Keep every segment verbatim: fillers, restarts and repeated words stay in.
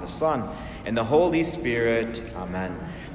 Son, and the Holy Spirit. Amen.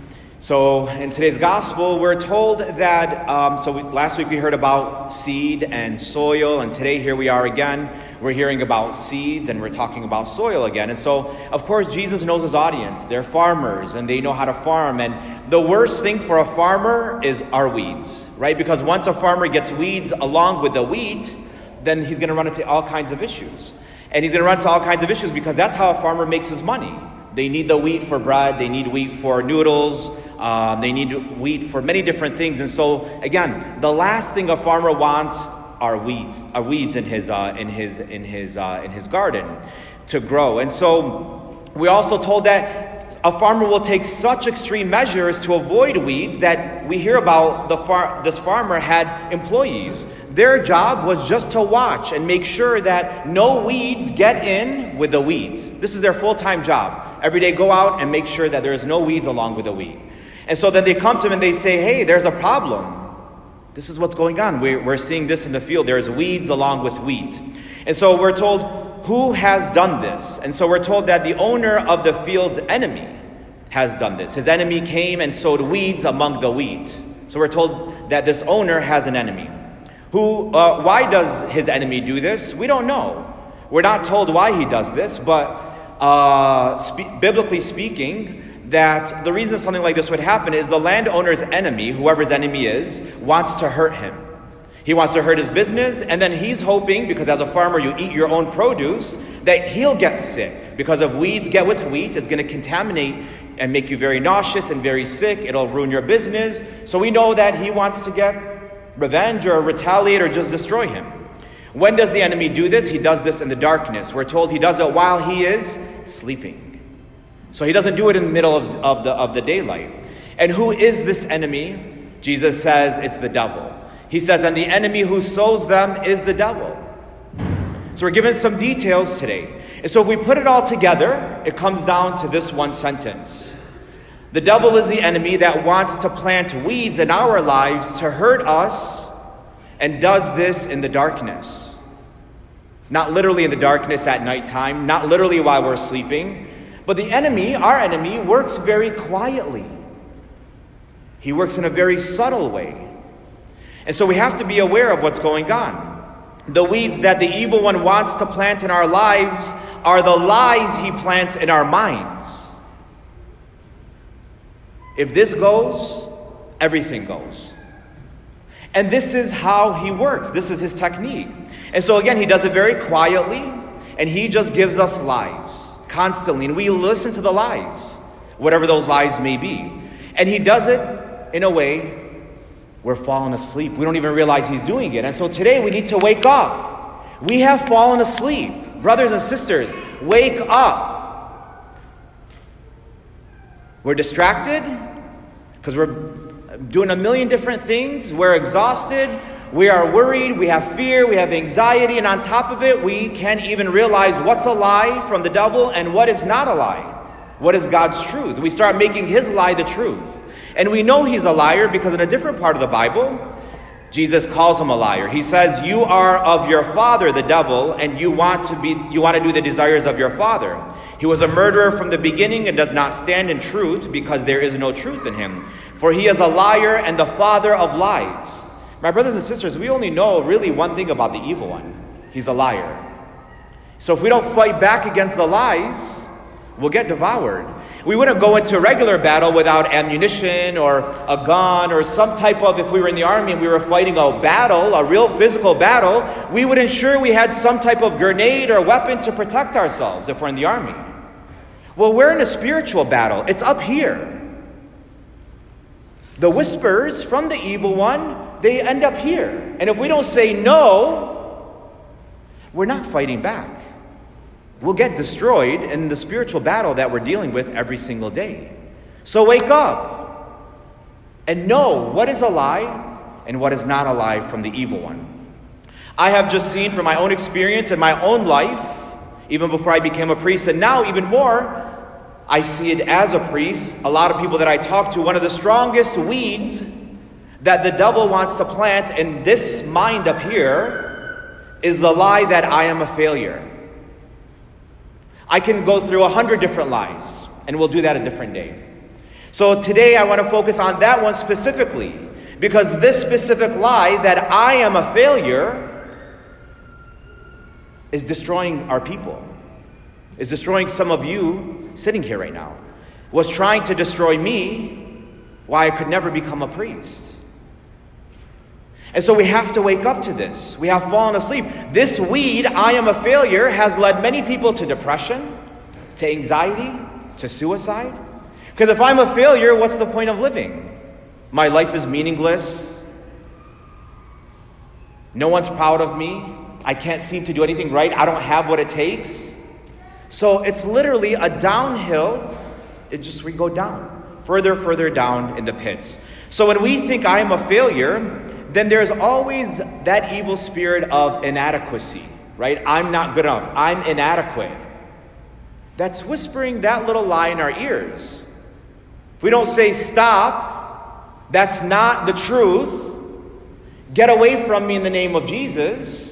So in today's gospel, we're told that, um, so we, last week we heard about seed and soil, and today here we are again. We're hearing about seeds, and we're talking about soil again. And so, of course, Jesus knows his audience. They're farmers, and they know how to farm. And the worst thing for a farmer is our weeds, right? Because once a farmer gets weeds along with the wheat, then he's going to run into all kinds of issues. And he's going to run into all kinds of issues because that's how a farmer makes his money. They need the wheat for bread. They need wheat for noodles. Um, they need wheat for many different things. And so, again, the last thing a farmer wants are weeds, are weeds in his uh, in his in his uh, in his garden to grow. And so, we're also told that a farmer will take such extreme measures to avoid weeds that we hear about the far- this farmer had employees. Their job was just to watch and make sure that no weeds get in with the weeds. This is their full-time job. Every day go out and make sure that there is no weeds along with the wheat. And so then they come to him and they say, hey, there's a problem. This is what's going on. We're, we're seeing this in the field. There's weeds along with wheat. And so we're told, who has done this? And so we're told that the owner of the field's enemy has done this. His enemy came and sowed weeds among the wheat. So we're told that this owner has an enemy. Who? Uh, why does his enemy do this? We don't know. We're not told why he does this, but uh, spe- biblically speaking, that the reason something like this would happen is the landowner's enemy, whoever his enemy is, wants to hurt him. He wants to hurt his business, and then he's hoping, because as a farmer you eat your own produce, that he'll get sick. Because if weeds get with wheat, it's going to contaminate and make you very nauseous and very sick. It'll ruin your business. So we know that he wants to get revenge or retaliate or just destroy him. When does the enemy do this? He does this in the darkness. We're told he does it while he is sleeping. So he doesn't do it in the middle of, of the of the daylight. And who is this enemy? Jesus says it's the devil. He says, and the enemy who sows them is the devil. So we're given some details today. And so if we put it all together, it comes down to this one sentence. The devil is the enemy that wants to plant weeds in our lives to hurt us, and does this in the darkness. Not literally in the darkness at nighttime, not literally while we're sleeping, but the enemy, our enemy, works very quietly. He works in a very subtle way. And so we have to be aware of what's going on. The weeds that the evil one wants to plant in our lives are the lies he plants in our minds. If this goes, everything goes. And this is how he works. This is his technique. And so again, he does it very quietly, and he just gives us lies constantly. And we listen to the lies, whatever those lies may be. And he does it in a way we're falling asleep. We don't even realize he's doing it. And so today we need to wake up. We have fallen asleep. Brothers and sisters, wake up. We're distracted because we're doing a million different things. We're exhausted. We are worried. We have fear. We have anxiety. And on top of it, we can't even realize what's a lie from the devil and what is not a lie. What is God's truth? We start making his lie the truth. And we know he's a liar because in a different part of the Bible, Jesus calls him a liar. He says, you are of your father, the devil, and you want to be, you want to do the desires of your father. He was a murderer from the beginning and does not stand in truth because there is no truth in him. For he is a liar and the father of lies. My brothers and sisters, we only know really one thing about the evil one. He's a liar. So if we don't fight back against the lies, we'll get devoured. We wouldn't go into a regular battle without ammunition or a gun or some type of, if we were in the army and we were fighting a battle, a real physical battle, we would ensure we had some type of grenade or weapon to protect ourselves if we're in the army. Well, we're in a spiritual battle. It's up here. The whispers from the evil one, they end up here. And if we don't say no, we're not fighting back. We'll get destroyed in the spiritual battle that we're dealing with every single day. So wake up and know what is a lie and what is not a lie from the evil one. I have just seen from my own experience in my own life, even before I became a priest, and now even more, I see it as a priest. A lot of people that I talk to, one of the strongest weeds that the devil wants to plant in this mind up here is the lie that I am a failure. I can go through a hundred different lies, and we'll do that a different day. So today I want to focus on that one specifically, because this specific lie that I am a failure is destroying our people, is destroying some of you sitting here right now, was trying to destroy me, why I could never become a priest. And so we have to wake up to this. We have fallen asleep. This weed, I am a failure, has led many people to depression, to anxiety, to suicide. Because if I'm a failure, what's the point of living? My life is meaningless. No one's proud of me. I can't seem to do anything right. I don't have what it takes. So it's literally a downhill. It just, we go down, further, further down in the pits. So when we think I am a failure, then there's always that evil spirit of inadequacy, right? I'm not good enough. I'm inadequate. That's whispering that little lie in our ears. If we don't say, stop, that's not the truth, get away from me in the name of Jesus,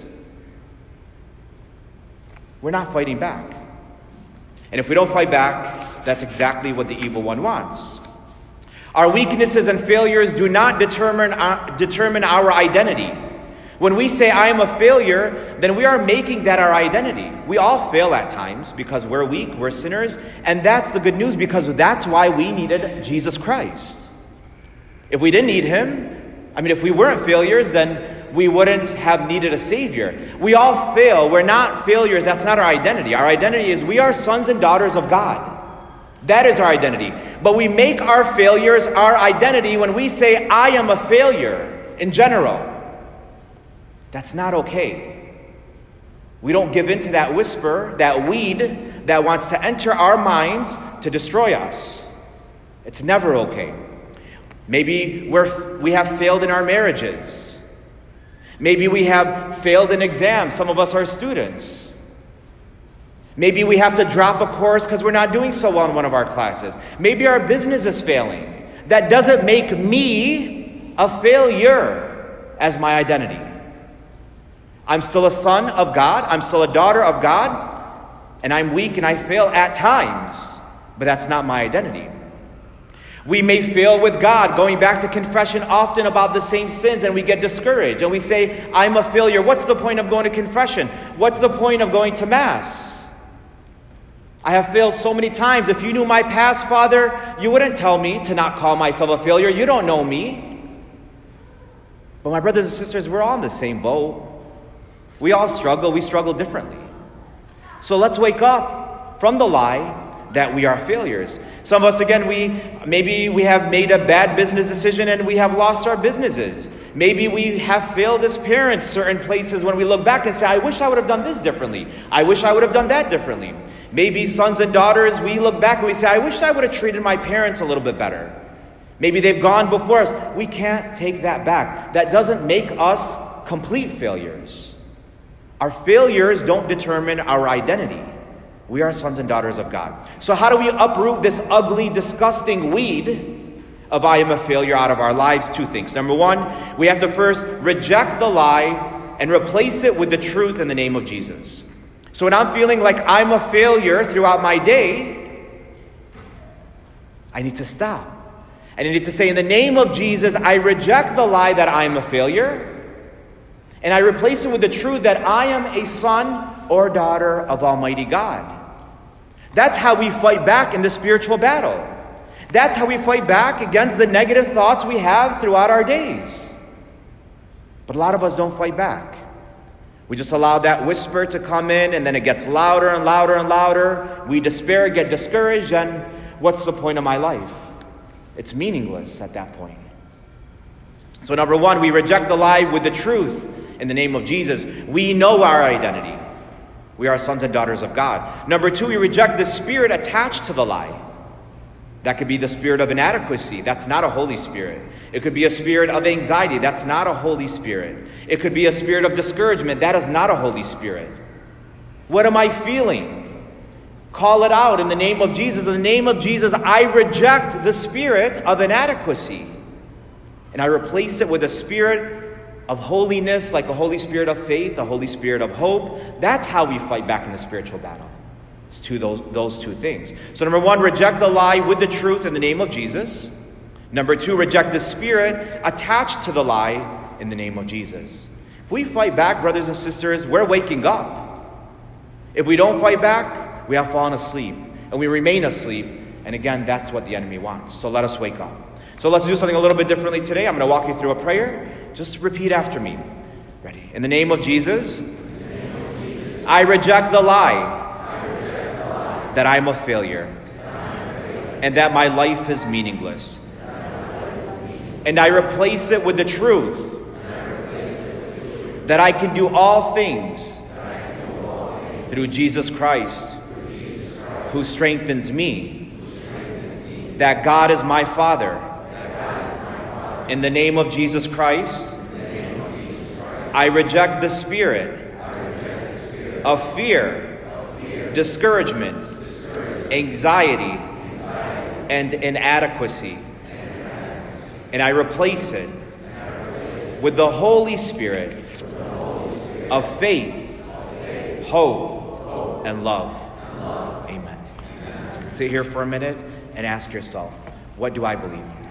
we're not fighting back. And if we don't fight back, that's exactly what the evil one wants. Our weaknesses and failures do not determine our, determine our identity. When we say, I am a failure, then we are making that our identity. We all fail at times because we're weak, we're sinners, and that's the good news, because that's why we needed Jesus Christ. If we didn't need him, I mean, if we weren't failures, then we wouldn't have needed a Savior. We all fail. We're not failures. That's not our identity. Our identity is we are sons and daughters of God. That is our identity. But we make our failures our identity when we say, I am a failure in general. That's not okay. We don't give in to that whisper, that weed that wants to enter our minds to destroy us. It's never okay. Maybe we're, we have failed in our marriages. Maybe we have failed in exams. Some of us are students. Maybe we have to drop a course because we're not doing so well in one of our classes. Maybe our business is failing. That doesn't make me a failure as my identity. I'm still a son of God. I'm still a daughter of God. And I'm weak and I fail at times. But that's not my identity. We may fail with God, going back to confession often about the same sins, and we get discouraged. And we say, I'm a failure. What's the point of going to confession? What's the point of going to Mass? I have failed so many times. If you knew my past, Father, you wouldn't tell me to not call myself a failure. You don't know me. But my brothers and sisters, we're all in the same boat. We all struggle. We struggle differently. So let's wake up from the lie that we are failures. Some of us, again, we maybe we have made a bad business decision and we have lost our businesses. Maybe we have failed as parents certain places when we look back and say, I wish I would have done this differently. I wish I would have done that differently. Maybe sons and daughters, we look back and we say, I wish I would have treated my parents a little bit better. Maybe they've gone before us. We can't take that back. That doesn't make us complete failures. Our failures don't determine our identity. We are sons and daughters of God. So how do we uproot this ugly, disgusting weed of I am a failure out of our lives? Two things. Number one, we have to first reject the lie and replace it with the truth in the name of Jesus. So when I'm feeling like I'm a failure throughout my day, I need to stop. And I need to say, in the name of Jesus, I reject the lie that I am a failure, and I replace it with the truth that I am a son or daughter of Almighty God. That's how we fight back in the spiritual battle. That's how we fight back against the negative thoughts we have throughout our days. But a lot of us don't fight back. We just allow that whisper to come in, and then it gets louder and louder and louder. We despair, get discouraged, and what's the point of my life? It's meaningless at that point. So number one, we reject the lie with the truth in the name of Jesus. We know our identity. We are sons and daughters of God. Number two, we reject the spirit attached to the lie. That could be the spirit of inadequacy. That's not a Holy Spirit. It could be a spirit of anxiety. That's not a Holy Spirit. It could be a spirit of discouragement. That is not a Holy Spirit. What am I feeling? Call it out in the name of Jesus. In the name of Jesus, I reject the spirit of inadequacy. And I replace it with a spirit of holiness, like a Holy Spirit of faith, a Holy Spirit of hope. That's how we fight back in the spiritual battle. It's two those, those two things. So number one, reject the lie with the truth in the name of Jesus. Number two, reject the spirit attached to the lie in the name of Jesus. If we fight back, brothers and sisters, we're waking up. If we don't fight back, we have fallen asleep. And we remain asleep. And again, that's what the enemy wants. So let us wake up. So let's do something a little bit differently today. I'm going to walk you through a prayer. Just repeat after me. Ready? In the name of Jesus, I reject the lie that I'm a failure and that my life is meaningless. And I replace it with the truth that I can do all things through Jesus Christ, who strengthens me, that God is my Father. In the name of Jesus Christ, I reject the spirit of fear, discouragement, anxiety, and inadequacy. And I replace it with the Holy Spirit of faith, hope, and love. Amen. Sit here for a minute and ask yourself, what do I believe?